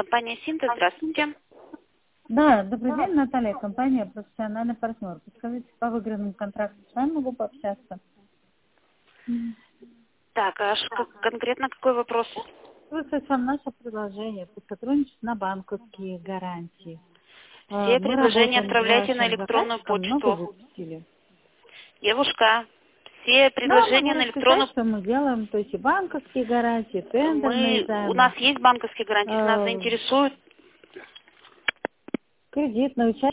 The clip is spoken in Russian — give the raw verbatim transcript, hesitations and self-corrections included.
компания Синтез. Здравствуйте. Да, добрый день, Наталья, компания «Профессиональный партнер». Подскажите, по выигранному контракту с вами могу пообщаться? Так, а ш- как- конкретно какой вопрос? Слушайте вам наше предложение по сотрудничеству на банковские гарантии. Все Э, Мы предложения работаем с отправляйте на вашим электронную заказчиком, много почту. выпустили. Девушка, все Да, могу предложения на расписать, электронную... что мы делаем, то есть и банковские гарантии, тендерные Мы... У нас займы, есть банковские гарантии, если нас э, заинтересует. кредитную часть.